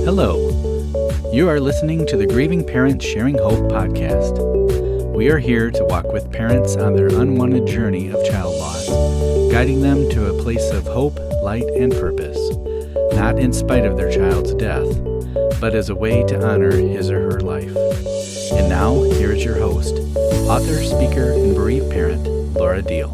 Hello. You are listening to the Grieving Parents Sharing Hope podcast. We are here to walk with parents on their unwanted journey of child loss, guiding them to a place of hope, light, and purpose, not in spite of their child's death, but as a way to honor his or her life. And now, here is your host, author, speaker, and bereaved parent, Laura Deal.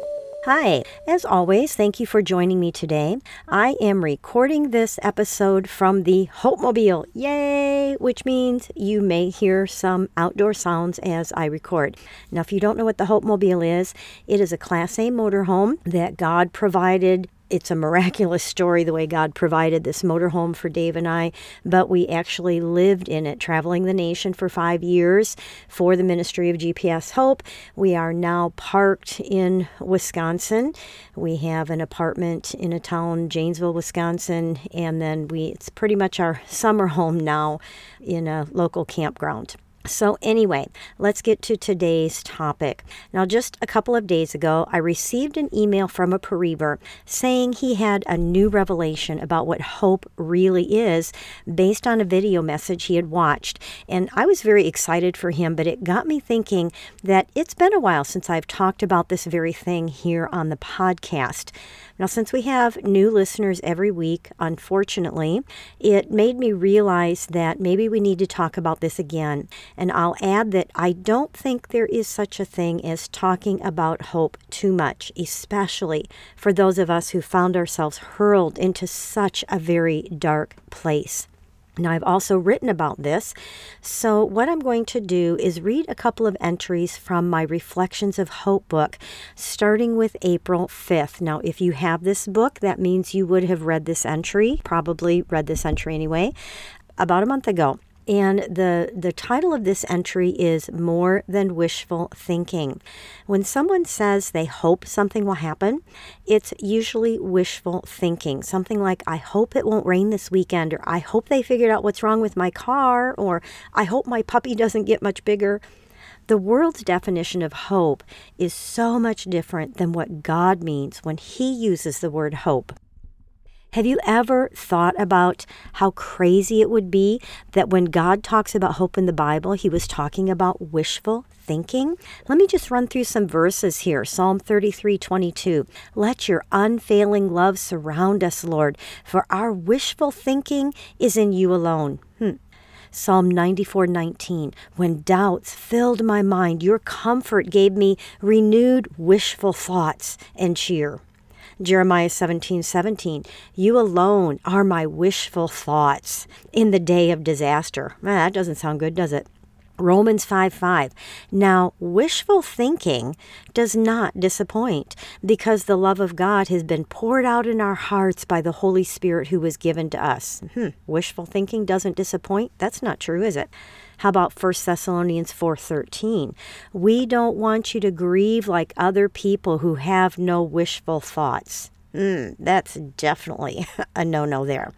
Hi. As always, thank you for joining me today. I am recording this episode from the Hopemobile. Yay! Which means you may hear some outdoor sounds as I record. Now, if you don't know what the Hopemobile is, it is a Class A motorhome that God provided. It's a miraculous story the way God provided this motorhome for Dave and I, but we actually lived in it, traveling the nation for 5 years for the ministry of GPS Hope. We are now parked in Wisconsin. We have an apartment in a town, Janesville, Wisconsin, and then it's pretty much our summer home now in a local campground. So anyway, let's get to today's topic. Now, just a couple of days ago, I received an email from a bereaver saying he had a new revelation about what hope really is based on a video message he had watched. And I was very excited for him, but it got me thinking that it's been a while since I've talked about this very thing here on the podcast. Now, since we have new listeners every week, unfortunately, it made me realize that maybe we need to talk about this again. And I'll add that I don't think there is such a thing as talking about hope too much, especially for those of us who found ourselves hurled into such a very dark place. Now, I've also written about this, so what I'm going to do is read a couple of entries from my Reflections of Hope book, starting with April 5th. Now, if you have this book, that means you would have read this entry, probably read this entry anyway, about a month ago. And the title of this entry is More Than Wishful Thinking. When someone says they hope something will happen, it's usually wishful thinking. Something like, I hope it won't rain this weekend, or I hope they figured out what's wrong with my car, or I hope my puppy doesn't get much bigger. The world's definition of hope is so much different than what God means when He uses the word hope. Have you ever thought about how crazy it would be that when God talks about hope in the Bible, He was talking about wishful thinking? Let me just run through some verses here. Psalm 33:22. Let your unfailing love surround us, Lord, for our wishful thinking is in you alone. Psalm 94:19. When doubts filled my mind, your comfort gave me renewed wishful thoughts and cheer. Jeremiah 17:17, you alone are my wishful thoughts in the day of disaster. That doesn't sound good, does it? Romans 5:5. Now, wishful thinking does not disappoint because the love of God has been poured out in our hearts by the Holy Spirit who was given to us. Wishful thinking doesn't disappoint? That's not true, is it? How about 1 Thessalonians 4:13? We don't want you to grieve like other people who have no wishful thoughts. That's definitely a no-no there.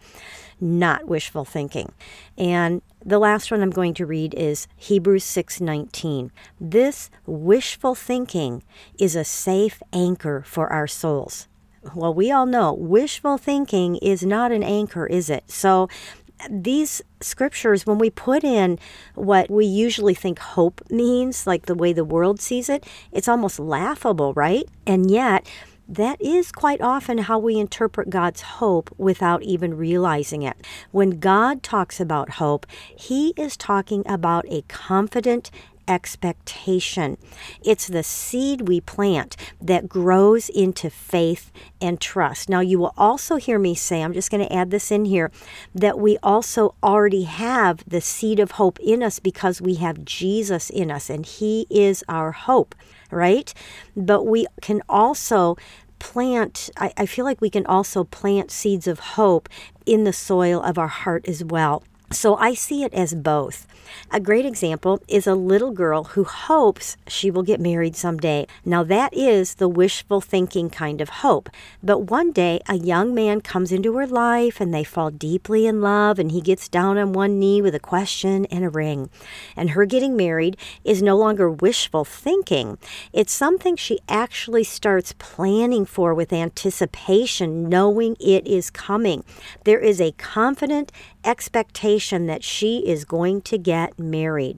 Not wishful thinking. And the last one I'm going to read is Hebrews 6:19. This wishful thinking is a safe anchor for our souls. Well, we all know wishful thinking is not an anchor, is it? So these scriptures, when we put in what we usually think hope means, like the way the world sees it, it's almost laughable, right? And yet, that is quite often how we interpret God's hope without even realizing it. When God talks about hope, He is talking about a confident expectation. It's the seed we plant that grows into faith and trust. Now, you will also hear me say, I'm just going to add this in here, that we also already have the seed of hope in us because we have Jesus in us, and He is our hope, right? But we can also plant, I feel like we can also plant seeds of hope in the soil of our heart as well. So I see it as both. A great example is a little girl who hopes she will get married someday. Now that is the wishful thinking kind of hope. But one day a young man comes into her life and they fall deeply in love, and he gets down on one knee with a question and a ring. And her getting married is no longer wishful thinking. It's something she actually starts planning for with anticipation, knowing it is coming. There is a confident expectation that she is going to get married.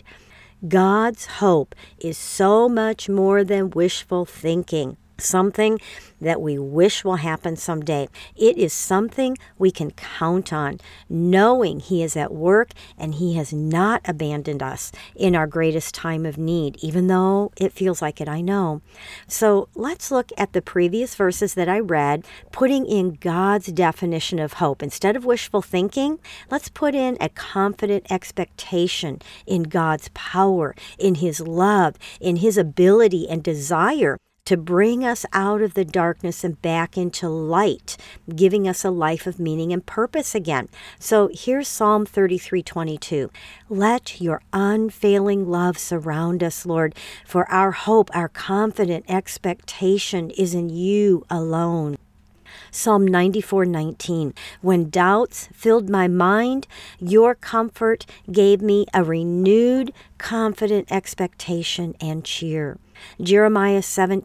God's hope is so much more than wishful thinking, something that we wish will happen someday. It is something we can count on, knowing He is at work and He has not abandoned us in our greatest time of need, even though it feels like it, I know. So let's look at the previous verses that I read, putting in God's definition of hope. Instead of wishful thinking, let's put in a confident expectation in God's power, in His love, in His ability and desire to bring us out of the darkness and back into light, giving us a life of meaning and purpose again. So here's Psalm 33:22. Let your unfailing love surround us, Lord, for our hope, our confident expectation is in you alone. Psalm 94:19. When doubts filled my mind, your comfort gave me a renewed, confident expectation and cheer. Jeremiah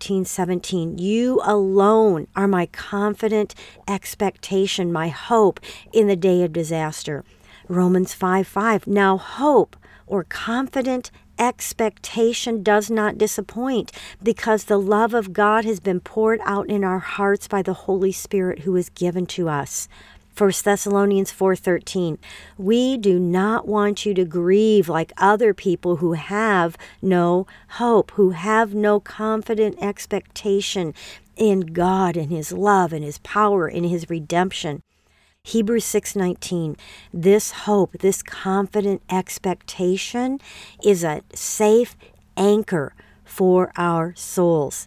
17:17. You alone are my confident expectation, my hope in the day of disaster. Romans 5:5. Now hope or confident expectation does not disappoint, because the love of God has been poured out in our hearts by the Holy Spirit who is given to us. 1 Thessalonians 4:13. We do not want you to grieve like other people who have no hope, who have no confident expectation in God and His love and His power and His redemption. Hebrews 6:19. This hope, this confident expectation is a safe anchor for our souls.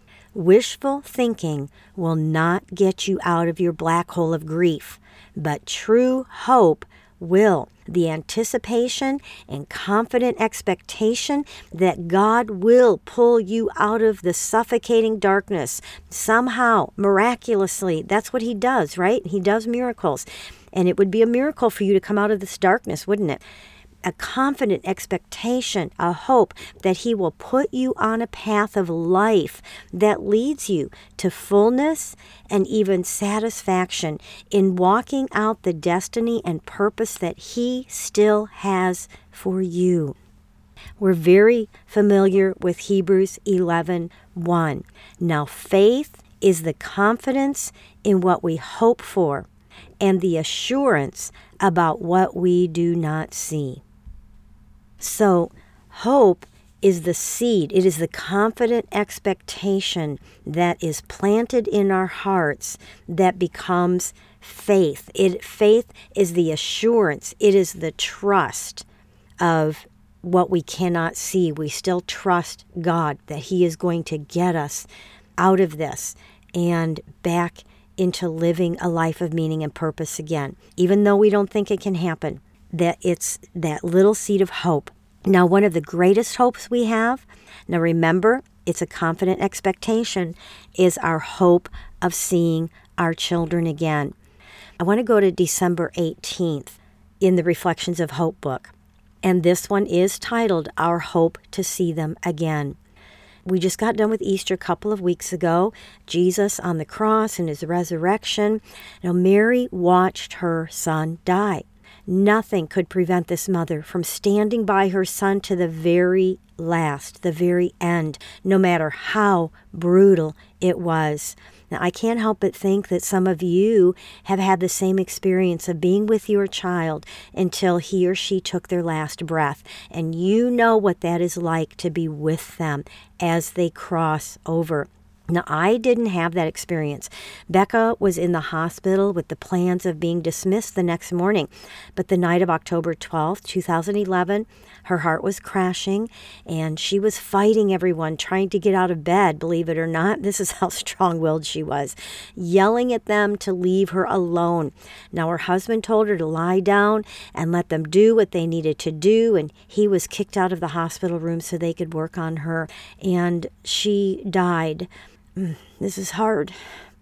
Wishful thinking will not get you out of your black hole of grief, but true hope will. The anticipation and confident expectation that God will pull you out of the suffocating darkness somehow, miraculously. That's what He does, right? He does miracles. And it would be a miracle for you to come out of this darkness, wouldn't it? A confident expectation, a hope that He will put you on a path of life that leads you to fullness and even satisfaction in walking out the destiny and purpose that He still has for you. We're very familiar with Hebrews 11:1. Now faith is the confidence in what we hope for and the assurance about what we do not see. So hope is the seed. It is the confident expectation that is planted in our hearts that becomes faith. Faith is the assurance. It is the trust of what we cannot see. We still trust God that He is going to get us out of this and back into living a life of meaning and purpose again, even though we don't think it can happen. That it's that little seed of hope. Now, one of the greatest hopes we have, now remember, it's a confident expectation, is our hope of seeing our children again. I want to go to December 18th in the Reflections of Hope book. And this one is titled, Our Hope to See Them Again. We just got done with Easter a couple of weeks ago. Jesus on the cross and His resurrection. Now, Mary watched her son die. Nothing could prevent this mother from standing by her son to the very last, the very end, no matter how brutal it was. Now, I can't help but think that some of you have had the same experience of being with your child until he or she took their last breath. And you know what that is like to be with them as they cross over. Now, I didn't have that experience. Becca was in the hospital with the plans of being dismissed the next morning. But the night of October 12th, 2011, her heart was crashing and she was fighting everyone, trying to get out of bed, believe it or not. This is how strong-willed she was, yelling at them to leave her alone. Now, her husband told her to lie down and let them do what they needed to do, and he was kicked out of the hospital room so they could work on her, and she died. This is hard.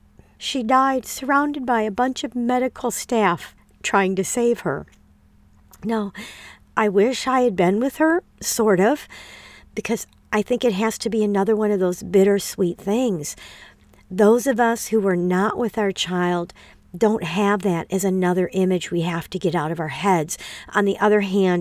She died surrounded by a bunch of medical staff trying to save her. Now, I wish I had been with her, sort of, because I think it has to be another one of those bittersweet things. Those of us who were not with our child don't have that as another image we have to get out of our heads. On the other hand,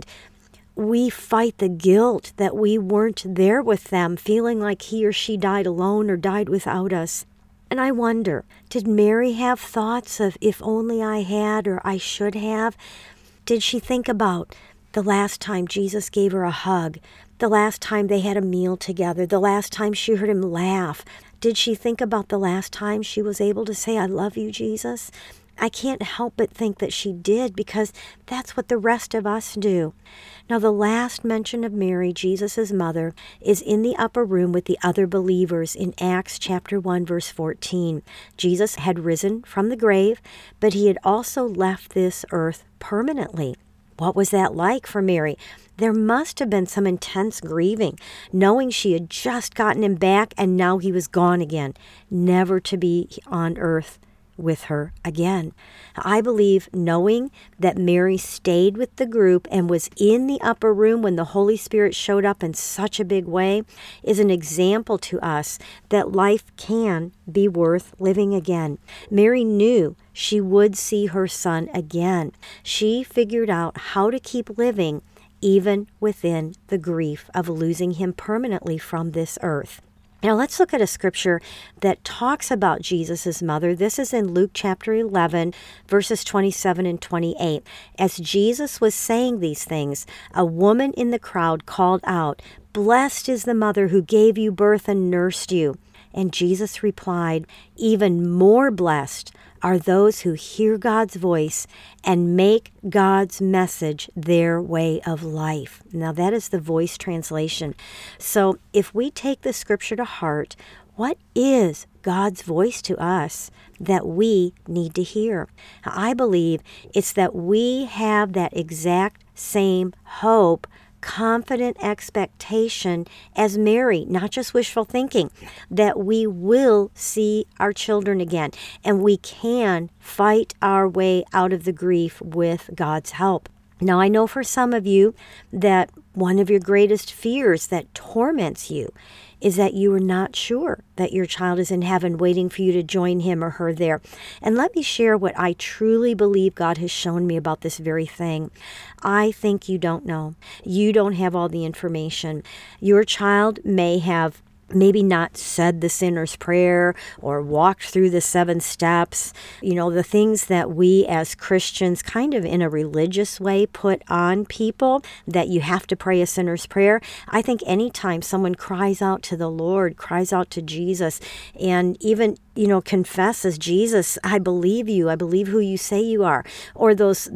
we fight the guilt that we weren't there with them, feeling like he or she died alone or died without us. And I wonder, did Mary have thoughts of if only I had or I should have? Did she think about the last time Jesus gave her a hug, the last time they had a meal together, the last time she heard him laugh? Did she think about the last time she was able to say, I love you, Jesus? I can't help but think that she did, because that's what the rest of us do. Now, the last mention of Mary, Jesus' mother, is in the upper room with the other believers in Acts chapter 1, verse 14. Jesus had risen from the grave, but he had also left this earth permanently. What was that like for Mary? There must have been some intense grieving, knowing she had just gotten him back and now he was gone again, never to be on earth with her again. I believe knowing that Mary stayed with the group and was in the upper room when the Holy Spirit showed up in such a big way is an example to us that life can be worth living again. Mary knew she would see her son again. She figured out how to keep living even within the grief of losing him permanently from this earth. Now let's look at a scripture that talks about Jesus' mother. This is in Luke chapter 11, verses 27 and 28. As Jesus was saying these things, a woman in the crowd called out, "Blessed is the mother who gave you birth and nursed you." And Jesus replied, "Even more blessed are those who hear God's voice and make God's message their way of life." Now that is the Voice translation. So if we take the scripture to heart, what is God's voice to us that we need to hear? I believe it's that we have that exact same hope, confident expectation as Mary, not just wishful thinking, that we will see our children again and we can fight our way out of the grief with God's help. Now, I know for some of you that one of your greatest fears that torments you is that you are not sure that your child is in heaven waiting for you to join him or her there. And let me share what I truly believe God has shown me about this very thing. I think you don't know. You don't have all the information. Your child may have maybe not said the sinner's prayer or walked through the 7 steps, the things that we as Christians kind of in a religious way put on people, that you have to pray a sinner's prayer. I think anytime someone cries out to the Lord, cries out to Jesus, and even confesses, Jesus, I believe you, I believe who you say you are, or those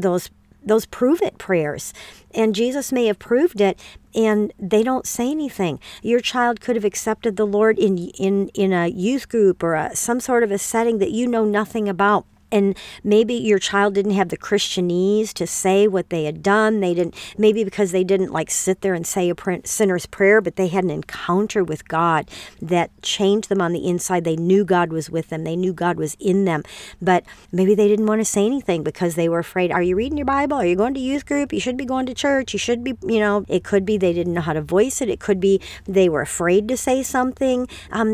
prove it prayers. And Jesus may have proved it and they don't say anything. Your child could have accepted the Lord in a youth group or some sort of a setting that you know nothing about. And maybe your child didn't have the Christianese to say what they had done. Maybe because they didn't sit there and say a sinner's prayer, but they had an encounter with God that changed them on the inside. They knew God was with them. They knew God was in them. But maybe they didn't want to say anything because they were afraid. Are you reading your Bible? Are you going to youth group? You should be going to church. You should be, it could be they didn't know how to voice it. It could be they were afraid to say something.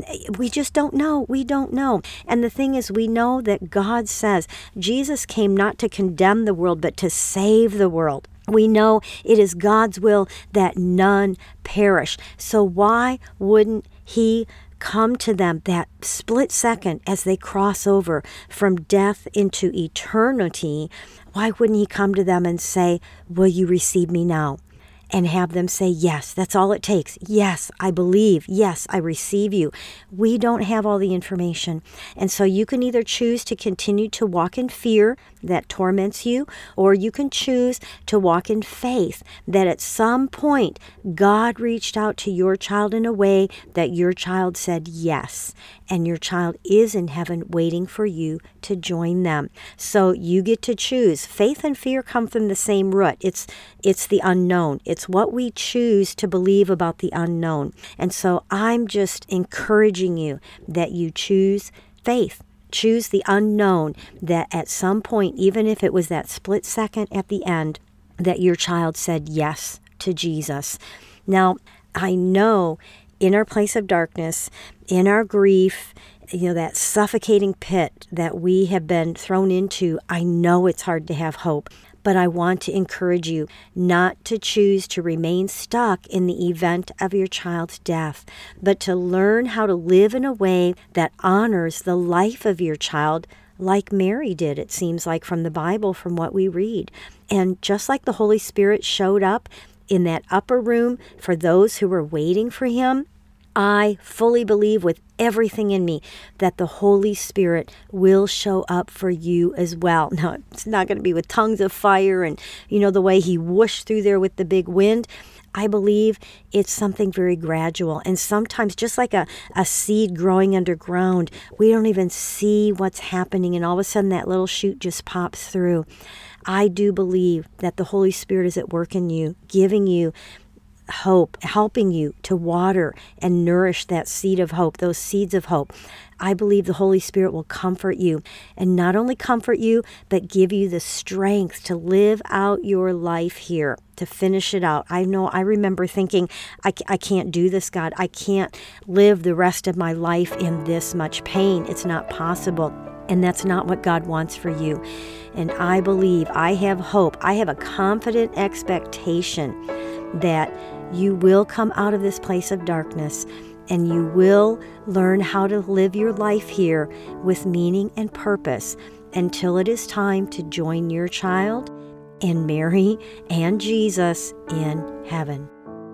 We just don't know. We don't know. And the thing is, we know that God says Jesus came not to condemn the world, but to save the world. We know it is God's will that none perish. So why wouldn't he come to them that split second as they cross over from death into eternity? Why wouldn't he come to them and say, will you receive me now? And have them say, yes, that's all it takes. Yes, I believe. Yes, I receive you. We don't have all the information. And so you can either choose to continue to walk in fear that torments you, or you can choose to walk in faith that at some point God reached out to your child in a way that your child said yes. And your child is in heaven waiting for you to join them. So you get to choose. Faith and fear come from the same root. It's the unknown. It's what we choose to believe about the unknown. And so I'm just encouraging you that you choose faith. Choose the unknown, that at some point, even if it was that split second at the end, that your child said yes to Jesus. Now, I know in our place of darkness, in our grief, that suffocating pit that we have been thrown into. I know it's hard to have hope, but I want to encourage you not to choose to remain stuck in the event of your child's death, but to learn how to live in a way that honors the life of your child, like Mary did, it seems like, from the Bible, from what we read. And just like the Holy Spirit showed up in that upper room for those who were waiting for him, I fully believe with everything in me that the Holy Spirit will show up for you as well. Now, it's not going to be with tongues of fire and, the way he whooshed through there with the big wind. I believe it's something very gradual. And sometimes, just like a seed growing underground, we don't even see what's happening. And all of a sudden, that little shoot just pops through. I do believe that the Holy Spirit is at work in you, giving you hope, helping you to water and nourish that seed of hope, those seeds of hope. I believe the Holy Spirit will comfort you, and not only comfort you, but give you the strength to live out your life here, to finish it out. I remember thinking, I can't do this, God. I can't live the rest of my life in this much pain. It's not possible. And that's not what God wants for you. And I believe, I have hope. I have a confident expectation that you will come out of this place of darkness and you will learn how to live your life here with meaning and purpose until it is time to join your child and Mary and Jesus in heaven.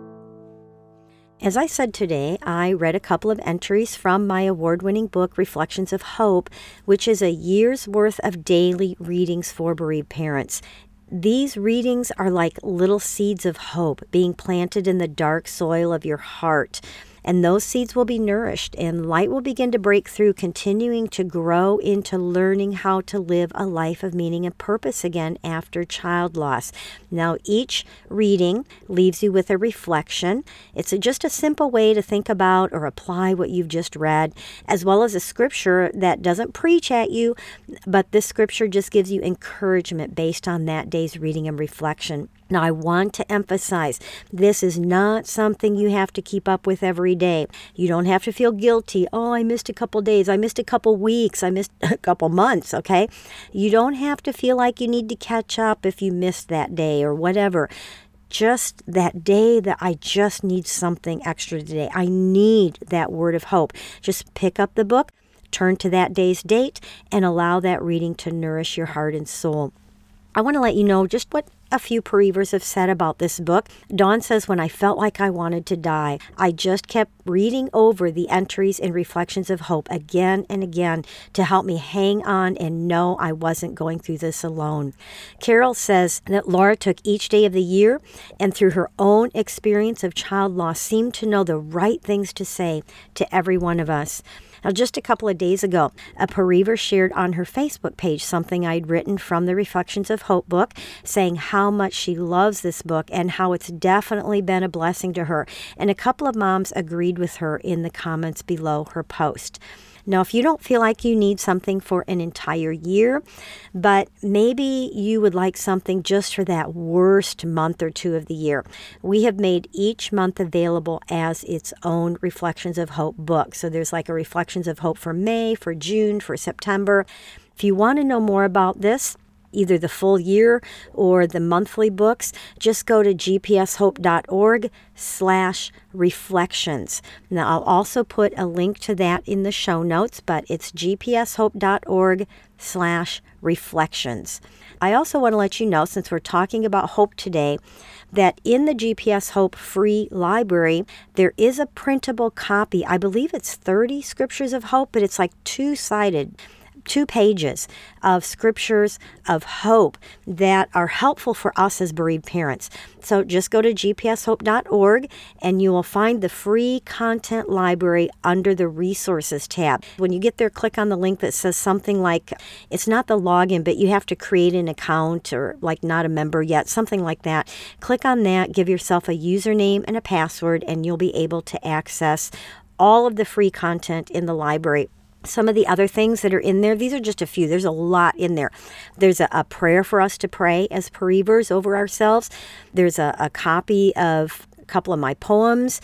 As I said today, I read a couple of entries from my award-winning book, Reflections of Hope, which is a year's worth of daily readings for bereaved parents. These readings are like little seeds of hope being planted in the dark soil of your heart. And those seeds will be nourished and light will begin to break through, continuing to grow into learning how to live a life of meaning and purpose again after child loss. Now, each reading leaves you with a reflection. It's just a simple way to think about or apply what you've just read, as well as a scripture that doesn't preach at you, but this scripture just gives you encouragement based on that day's reading and reflection. Now, I want to emphasize, this is not something you have to keep up with every day. You don't have to feel guilty. Oh, I missed a couple days. I missed a couple weeks. I missed a couple months, okay? You don't have to feel like you need to catch up if you missed that day or whatever. Just that day that I just need something extra today. I need that word of hope. Just pick up the book, turn to that day's date, and allow that reading to nourish your heart and soul. I want to let you know just what a few bereavers have said about this book. Dawn says, when I felt like I wanted to die, I just kept reading over the entries and reflections of hope again and again to help me hang on and know I wasn't going through this alone. Carol says that Laura took each day of the year and through her own experience of child loss seemed to know the right things to say to every one of us. Now, just a couple of days ago, a bereaver shared on her Facebook page something I'd written from the Reflections of Hope book, saying how much she loves this book and how it's definitely been a blessing to her. And a couple of moms agreed with her in the comments below her post. Now, if you don't feel like you need something for an entire year, but maybe you would like something just for that worst month or two of the year, we have made each month available as its own Reflections of Hope book. So there's like a Reflections of Hope for May, for June, for September. If you want to know more about this, either the full year or the monthly books, just go to gpshope.org/reflections. Now, I'll also put a link to that in the show notes, but it's gpshope.org/reflections. I also want to let you know, since we're talking about hope today, that in the GPS Hope free library, there is a printable copy. I believe it's 30 scriptures of hope, but it's like two-sided. 2 pages of scriptures of hope that are helpful for us as bereaved parents. So just go to gpshope.org and you will find the free content library under the resources tab. When you get there, click on the link that says something like, it's not the login, but you have to create an account or like not a member yet, something like that. Click on that, give yourself a username and a password, and you'll be able to access all of the free content in the library. Some of the other things that are in there, these are just a few. There's a lot in there. There's a prayer for us to pray as bereavers over ourselves. There's a copy of a couple of my poems.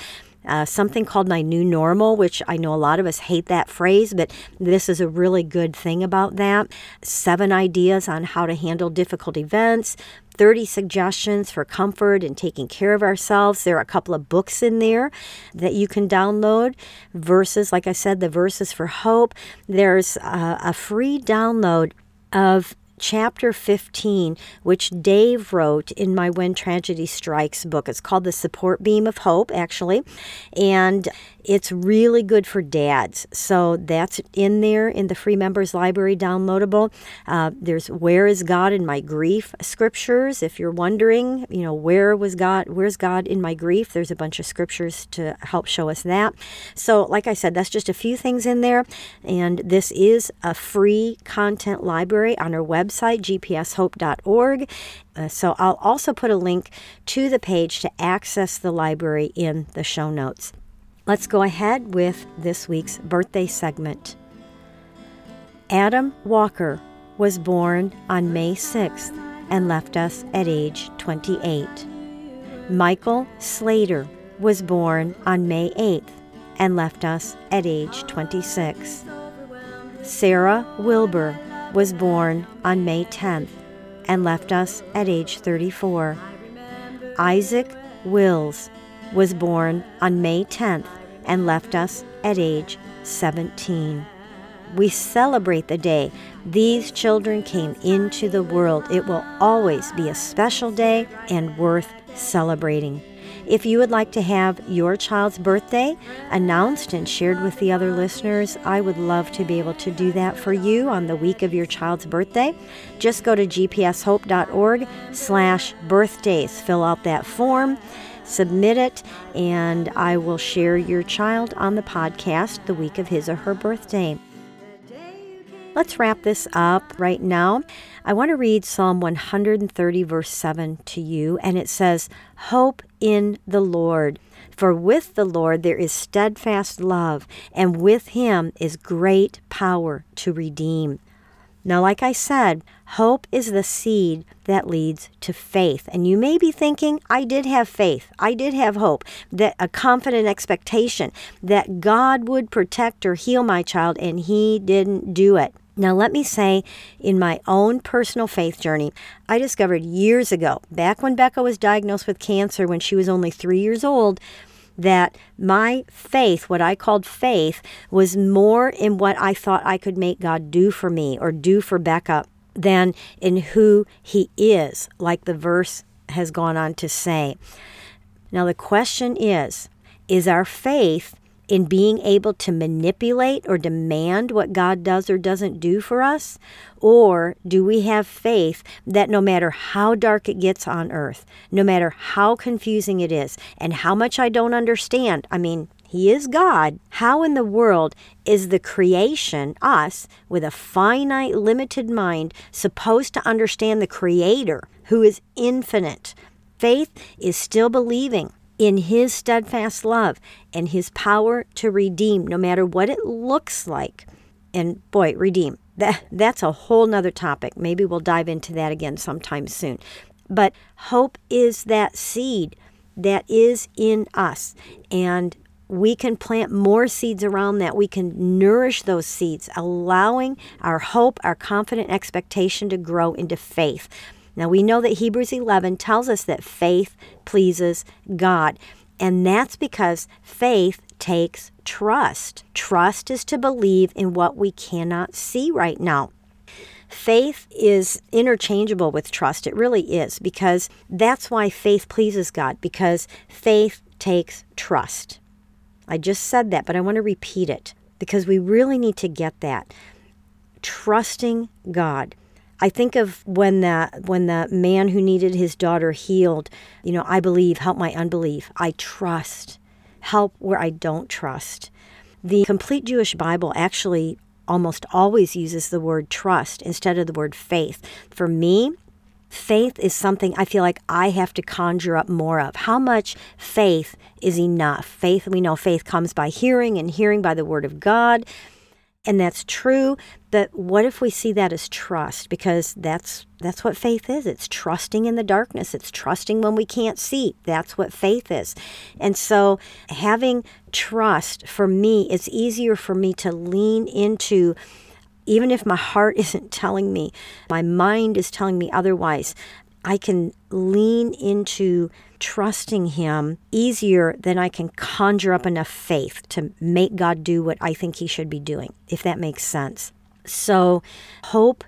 something called My New Normal, which I know a lot of us hate that phrase, but this is a really good thing about that. 7 ideas on how to handle difficult events, 30 suggestions for comfort and taking care of ourselves. There are a couple of books in there that you can download. Verses, like I said, the Verses for Hope. There's a free download of Chapter 15, which Dave wrote in my When Tragedy Strikes book. It's called The Support Beam of Hope, actually, and it's really good for dads. So that's in there in the free members library downloadable. There's Where is God in My Grief scriptures. If you're wondering, where's God in my grief? There's a bunch of scriptures to help show us that. So like I said, that's just a few things in there. And this is a free content library on our website, gpshope.org. So I'll also put a link to the page to access the library in the show notes. Let's go ahead with this week's birthday segment. Adam Walker was born on May 6th and left us at age 28. Michael Slater was born on May 8th and left us at age 26. Sarah Wilbur was born on May 10th and left us at age 34. Isaac Wills was born on May 10th and left us at age 17. We celebrate the day these children came into the world. It will always be a special day and worth celebrating. If you would like to have your child's birthday announced and shared with the other listeners, I would love to be able to do that for you on the week of your child's birthday. Just go to gpshope.org/birthdays. Fill out that form, submit it, and I will share your child on the podcast the week of his or her birthday. Let's wrap this up right now. I want to read Psalm 130, verse 7 to you, and it says, "Hope in the Lord, for with the Lord there is steadfast love, and with him is great power to redeem." Now, like I said, hope is the seed that leads to faith. And you may be thinking, I did have faith. I did have hope, that a confident expectation that God would protect or heal my child, and he didn't do it. Now, let me say, in my own personal faith journey, I discovered years ago, back when Becca was diagnosed with cancer when she was only 3 years old, that my faith, what I called faith, was more in what I thought I could make God do for me or do for Becca than in who he is, like the verse has gone on to say. Now, the question is our faith in being able to manipulate or demand what God does or doesn't do for us? Or do we have faith that no matter how dark it gets on earth, no matter how confusing it is, and how much I don't understand, he is God. How in the world is the creation, us, with a finite, limited mind, supposed to understand the Creator, who is infinite? Faith is still believing in his steadfast love and his power to redeem, no matter what it looks like. And boy, redeem, that's a whole nother topic. Maybe we'll dive into that again sometime soon. But hope is that seed that is in us. And we can plant more seeds around that. We can nourish those seeds, allowing our hope, our confident expectation to grow into faith. Now, we know that Hebrews 11 tells us that faith pleases God, and that's because faith takes trust. Trust is to believe in what we cannot see right now. Faith is interchangeable with trust. It really is, because that's why faith pleases God, because faith takes trust. I just said that, but I want to repeat it, because we really need to get that. Trusting God. I think of when the man who needed his daughter healed, I believe, help my unbelief. I trust. Help where I don't trust. The Complete Jewish Bible actually almost always uses the word trust instead of the word faith. For me, faith is something I feel like I have to conjure up more of. How much faith is enough? Faith, we know faith comes by hearing, and hearing by the word of God. And that's true, but what if we see that as trust? Because that's what faith is. It's trusting in the darkness. It's trusting when we can't see. That's what faith is. And so having trust, for me, it's easier for me to lean into, even if my heart isn't telling me, my mind is telling me otherwise, I can lean into trusting him easier than I can conjure up enough faith to make God do what I think he should be doing, if that makes sense. So hope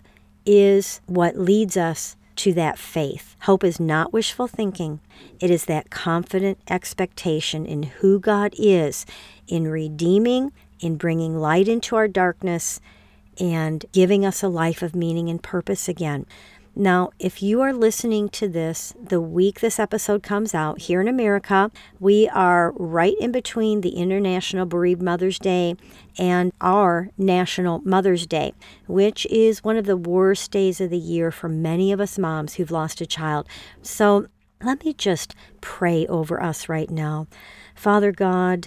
is what leads us to that faith. Hope is not wishful thinking. It is that confident expectation in who God is, in redeeming, in bringing light into our darkness, and giving us a life of meaning and purpose again. Now, if you are listening to this the week this episode comes out, here in America, we are right in between the International Bereaved Mother's Day and our National Mother's Day, which is one of the worst days of the year for many of us moms who've lost a child. So let me just pray over us right now. Father God,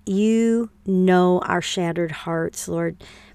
you know our shattered hearts, Lord.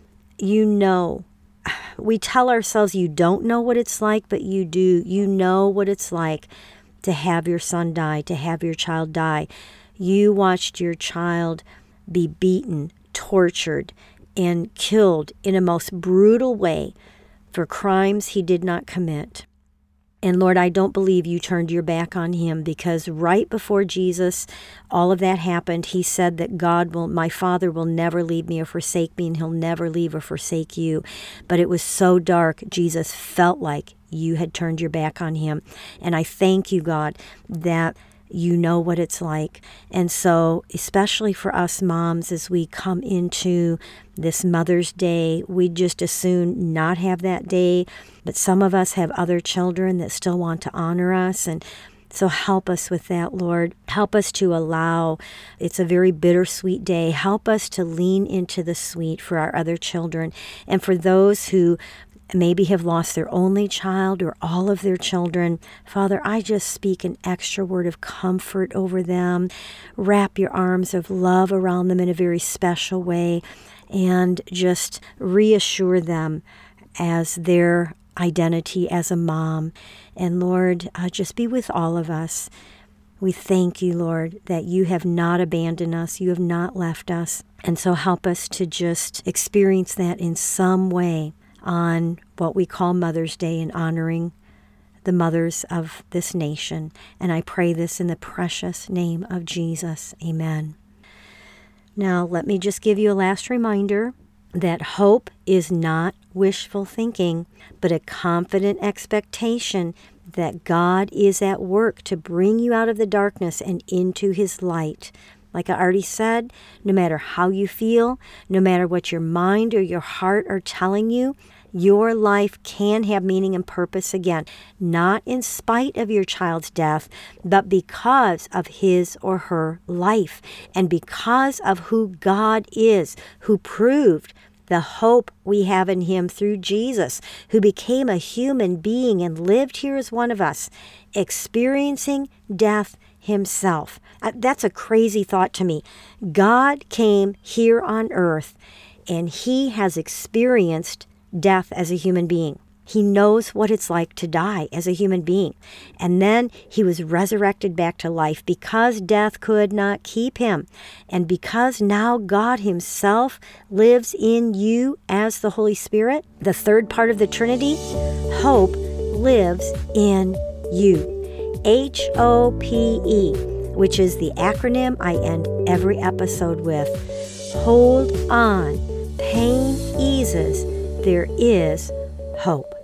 You know. We tell ourselves you don't know what it's like, but you do. You know what it's like to have your son die, to have your child die. You watched your child be beaten, tortured, and killed in a most brutal way for crimes he did not commit. And Lord, I don't believe you turned your back on him, because right before Jesus, all of that happened, he said that my Father will never leave me or forsake me, and he'll never leave or forsake you. But it was so dark, Jesus felt like you had turned your back on him. And I thank you, God, that you know what it's like. And so, especially for us moms, as we come into this Mother's Day, we'd just as soon not have that day. But some of us have other children that still want to honor us. And so help us with that, Lord. Help us to allow, it's a very bittersweet day. Help us to lean into the sweet for our other children. And for those who maybe have lost their only child or all of their children, Father, I just speak an extra word of comfort over them. Wrap your arms of love around them in a very special way, and just reassure them as their identity as a mom. And Lord, just be with all of us. We thank you, Lord, that you have not abandoned us. You have not left us. And so help us to just experience that in some way on what we call Mother's Day, and honoring the mothers of this nation. And I pray this in the precious name of Jesus. Amen. Now, let me just give you a last reminder that hope is not wishful thinking, but a confident expectation that God is at work to bring you out of the darkness and into his light. Like I already said, no matter how you feel, no matter what your mind or your heart are telling you, your life can have meaning and purpose again, not in spite of your child's death, but because of his or her life, and because of who God is, who proved the hope we have in him through Jesus, who became a human being and lived here as one of us, experiencing death himself. That's a crazy thought to me. God came here on earth, and he has experienced death as a human being. He knows what it's like to die as a human being. And then he was resurrected back to life because death could not keep him. And because now God himself lives in you as the Holy Spirit, the third part of the Trinity, hope lives in you. HOPE, which is the acronym I end every episode with. Hold on. Pain eases. There is hope.